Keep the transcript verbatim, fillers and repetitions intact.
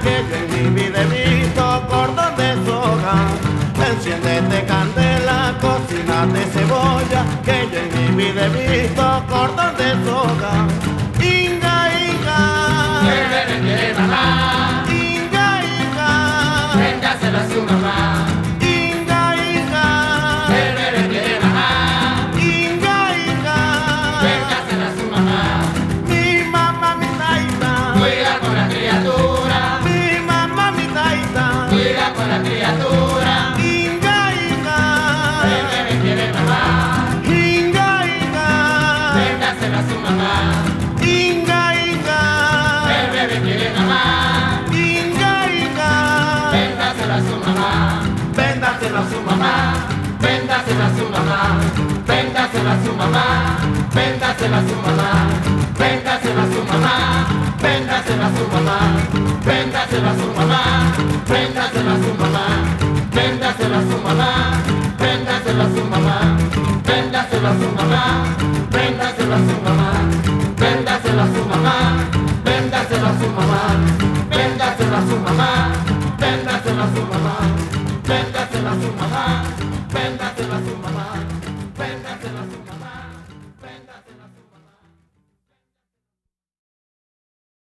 que yo en mi vida he visto cordón de soga. Enciéndete candela, cocínate cebolla, que yo en mi vida he visto cordón de soga. Inga, inga, que bebé quiere mamá, inga, inga, véndaselo a su mamá. inga, inga, Que bebé quiere mamá, inga, inga, véndaselo a su mamá. mi mamá, mi taita, Cuida con la criatura, mi mamá, mi taita, cuida con la criatura. inga, inga, Que bebé quiere mamá, inga, inga, véndaselo a su mamá. inga, inga, Que bebé quiere mamá, inga, inga, véndaselo a su mamá. véndaselo a su mamá, Véndaselo a su mamá, véndaselo a su mamá, véndaselo a su mamá, véndaselo a su mamá, véndaselo a su mamá, véndaselo a su mamá, véndaselo a su mamá, véndaselo a su mamá, véndaselo a su mamá, véndaselo a su mamá, véndaselo a su mamá, véndaselo a su mamá, véndaselo a su mamá, véndaselo a su mamá, véndaselo a su mamá, véndaselo a su mamá, véndaselo